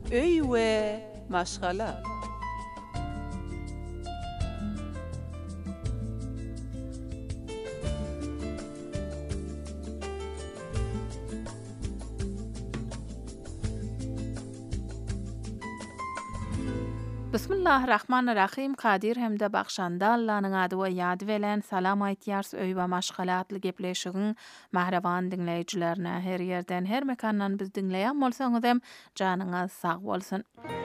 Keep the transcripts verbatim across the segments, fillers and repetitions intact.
öy we maşgala. Bismillahirrahmanirrahim. Kadir hemde bakşanda Allah'ın adı we ýady bilen salam aýtýars öý we maşgalatly gepleşigiň mahrawan dinleýijilerine her ýerden her mekandan biz dinleýän bolsaňyz hem janyňyz sag bolsun.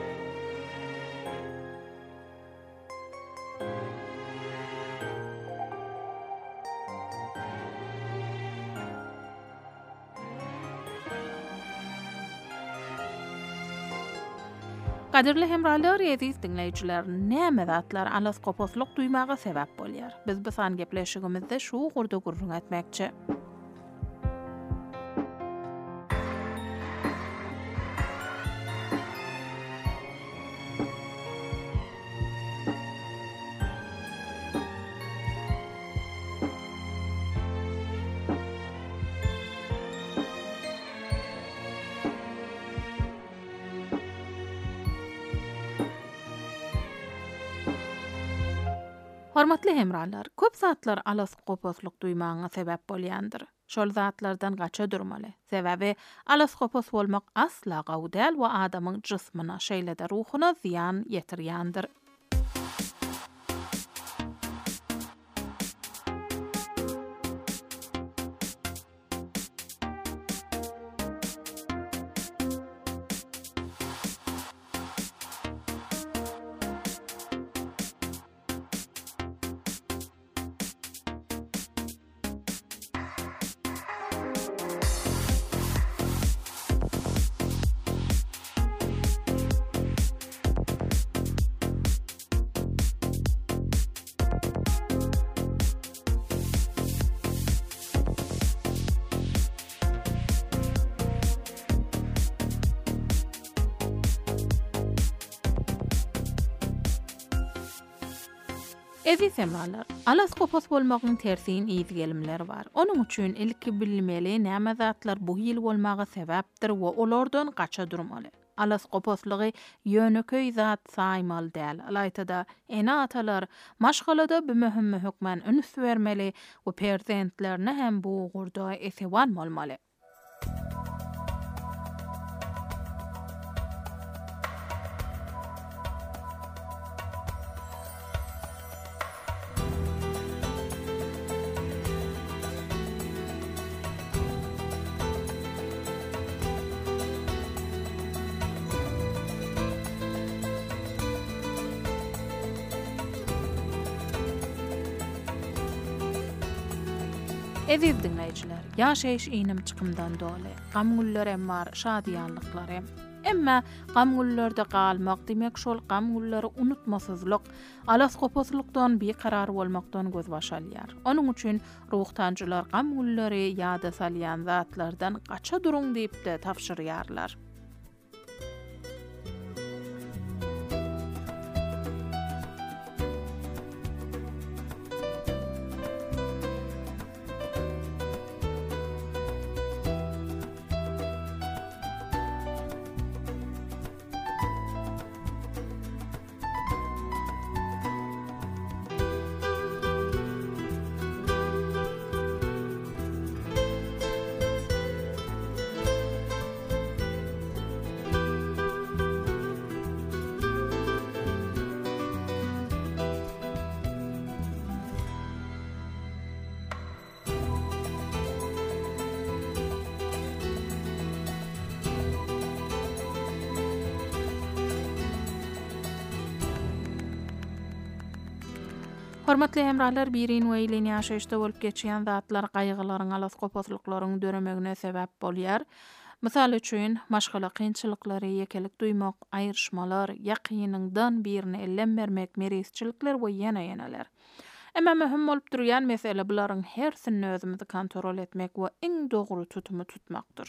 Kadirli hemralar ýetiz dinleýijiler, näme zatlar alaskoposluk duýmaga sebäp bolýar? Biz bu san gepleşigimizde şu gurda gurrun etmekçi. Hormatly hemralar, köp zatlar alaskoposluk duýmagyna sebäp bolýandyr. Şol zatlardan gaça durmaly. Sebäbi alaskopos bolmak asla gawy däl we adamyň jysmyna, şeýle-de ruhuna ziýan ýetirýändir. Eziz hemralar, alaskopos bolmagyň tersiň iýdi gelimleri bar. Onuň üçin ilki bilmeli näme zatlar bu ýyl bolmagy sebäpdir we olardan gaça durmaly. Alaskoposlygy ýöneköý zat saýmaly däl. Alaytada ene atalar maşgalada bir möhüm hökmen üns bermeli we perzentlerine hem bu gurda esewan bolmaly. Eziz dinleýijiler, ýaşaýyş iňim çykymdan doly. Gam günlerem bar, şadýanlyklarym. Emma gam günlerde galmak demek şol gam günleri unutmasyzlyk, alaskoposlukdan bir karar bolmakdan göz başalýar. Onuň üçin ruhtanjylar gam günleri ýada salýan zatlardan gaça duruň diýip de tapşyrýarlar. Hormatly hemralar, birin weýlen ýaşaýyşda bolup geçýän zatlar gaýgylaryň, alaskoposlyklaryň döremegine sebäp bolýar. Mysal üçin, maşgala kynçylyklary, ýekelik duýmak, aýryşmalar, ýakynyňdan birini ellen bermek, meresçilikler we ýene ýeneler. Emma möhüm bolup durýan mesele bularyň hersini özümizi kontrol etmek we iň dogry tutumy tutmakdyr.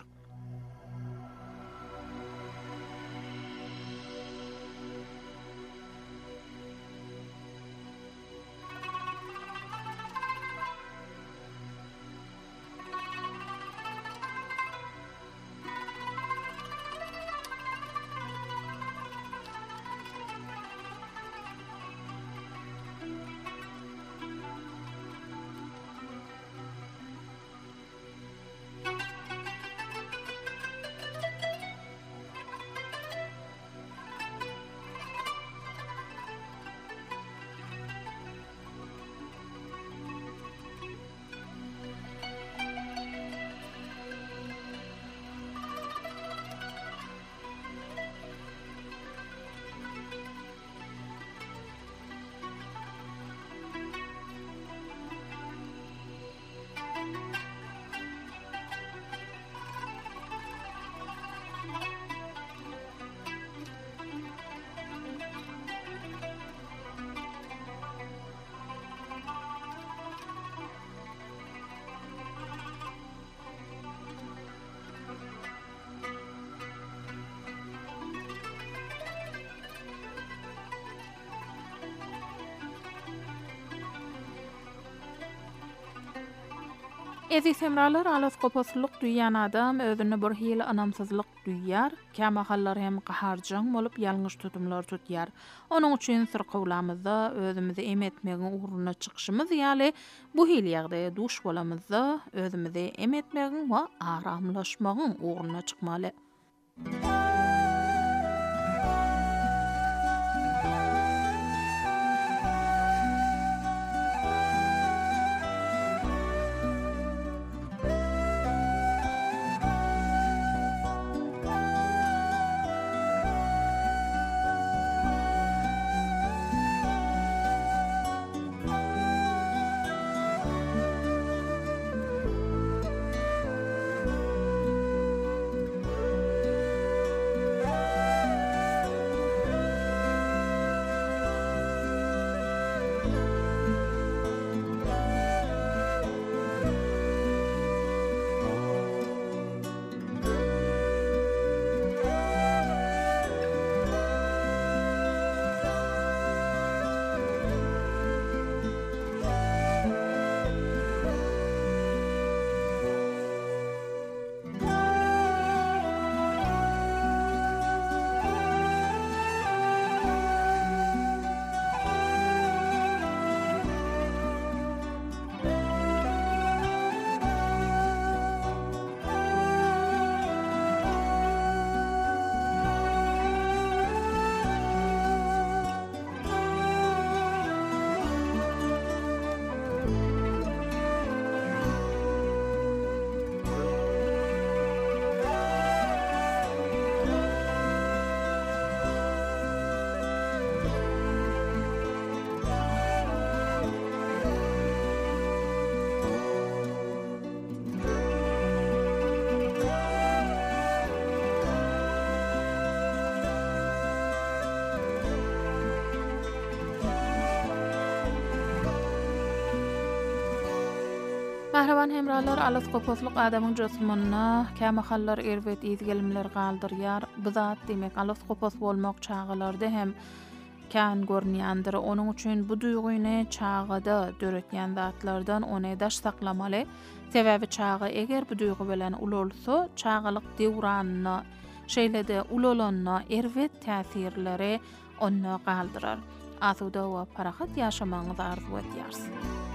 Ezi semralar alaskoposluk duýan adam özüne bir hili anamsızlyk duýýar, kämahallar hem gaharjaň bolup ýalňyş tutumlar tutýar. Onuň üçin sirkawlamyzda özümizi emetmegi uğruna çykyşymyz ýaly bu hili ýagdaýa duş bolamyzda özümizi emetmegi we aramlaşmagyň uğruna çykmaly. Mahraban hemralar alaskoposluk adamyň josmyna kämahallar erwet izgelimler galdyrýar. Bu zat demek alaskopos bolmak çağalarda hem kän görnýändir. Onuň üçin bu duýguny çağada döretýän zatlardan ony daş saklamaly. Sebäbi çağa eger bu duýgu bilen ulolsa, çağalyk döwranyny, şeýlede ulolanyna erwet täsirleri ony galdyrar. Asuda we parahat ýaşamagyny arzu etýärsiz.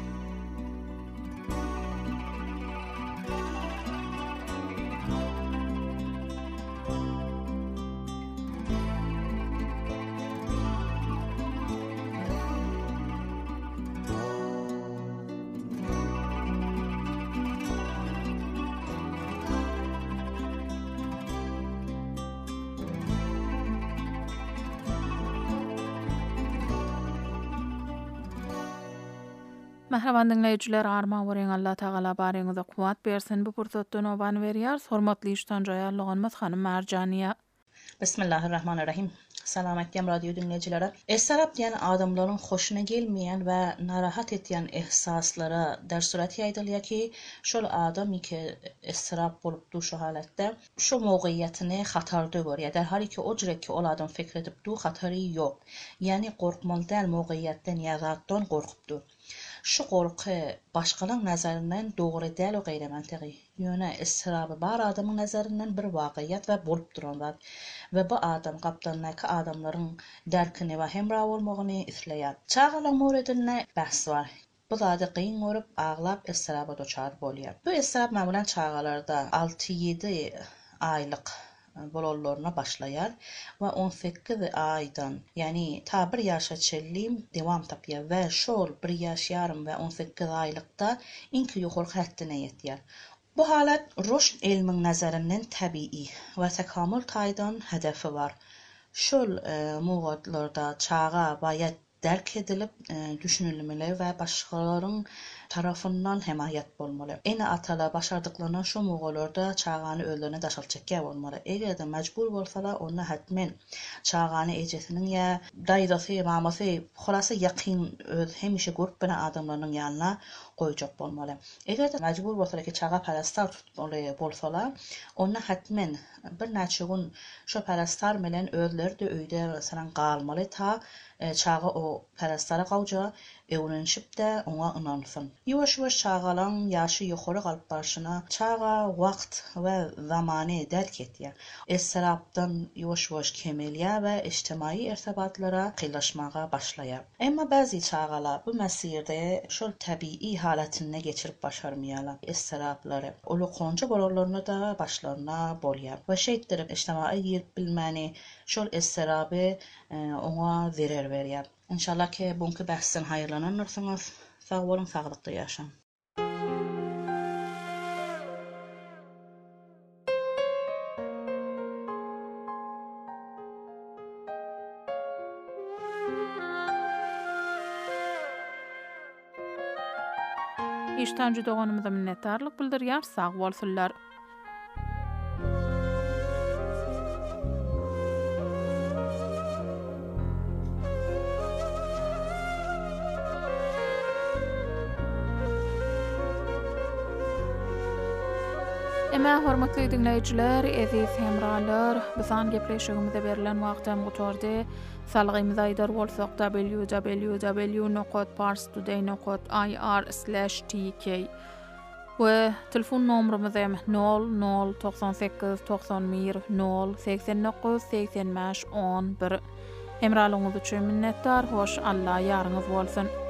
Mahraban dinleýijiler, arma weren Allah Taala baryňyza kuwat bersin. Bu pursatdan oban berýär. Hormatly işden joýarlygymyz hanym Marjaniýa. Bismillahirrahmanirrahim. Salametdiyem radyo dinleyicilere. Esrap diyen adamların hoşuna gelmeyen ve narahat eten ihsaslara dersurat yaydılya ki şol adam ki esrap bolup du şu halette şu mowgiyetini hatarda görýär. Derhali ki o jürek ki ol adam fikir edip du hatary yok. Yani korkmaly däl mowgiyetten ýa-zatdan gorkupdy. Şu gorky başgalarň nazaryndan dogry däl o gaýra mantygy. Ýöne esraby bar adamyň nazaryndan bir wakyat we bolup duran zat. Ve bu adam gapdannaky adamlaryň därkini we hemra bolmagyny isleýär. Çağalyň mowredine bahs bar. Bu zady gyn görüp aglap esraba doçar bolýar. Bu esrap mamulan çağalarda alty ýedi aylyk bolollarına başlayar ve on sekiz aydan yani ta bir yaşa çellim devam tapýar ve şol bir yaş yarım ve on sekiz aylıkta inki ýokurky haddine ýetýär. Bu halat ruşd ilmiň nazaryndan tabii ve tekamül taýdan hedefi var. Şol e, mugatlarda çağa bayat derk edilip e, düşünülmeli ve başgalaryn tarafından hemayet bolmaly. Ene atala başardıklarına şu muğalarda çağanı öldürüne daşal çekýär bolmaly. Eger de mecbur bolsalar onna hatmen çağanı ejesinin ya daýdasy, mamasy, holası ýakyn öz hemişe görüp bilen adamlaryň ýanyna goýjak bolmaly. Eger de mecbur bolsalar ki çağa parastar tutmaly bolsalar, onna hatmen bir näçe gün şu parastar bilen özleri de öýde saran galmaly ta çağa o parastara gawja öwrenşip de ona ınansın. Ýuwaş-ýuwaş çagalan ýaşy ýokary galyp barşyna çaga wagt we zamany derk etýär. Esserapdan ýuwaş-ýuwaş kemelýär we ijtimai irtibatlara kıylaşmaga başlaýar. Emma bäzi çagalar bu mesirde şol tabii halatyny geçirip başarmaýarlar. Esserapları ulu konca bolalaryna da başlaryna bolýar. We şeýtdir ijtimai ýer bilmäni şol esseraby ona zerer berýär. İnşallah ki bunky bahsden haýyrlananlarsyňyz. Sag bolun, saglykda ýaşaň. İşten judaganymyza minnetdarlyk bildirýär. Sag bolsunlar. Emä hormatly dinleýijiler, eziz hemralar, bizan gepleşigimizde berilen wagtam gutardy. Salgymyza aýdar bolsak w w w nokta pars today nokta i r slash t k we telefon nomerymyz hem nol nol doksan sekiz doksan bir nol seksen dokuz seksen beş on bir. Hemralygyňyz üçin minnetdar. Hoş Allah ýaryňyz bolsun.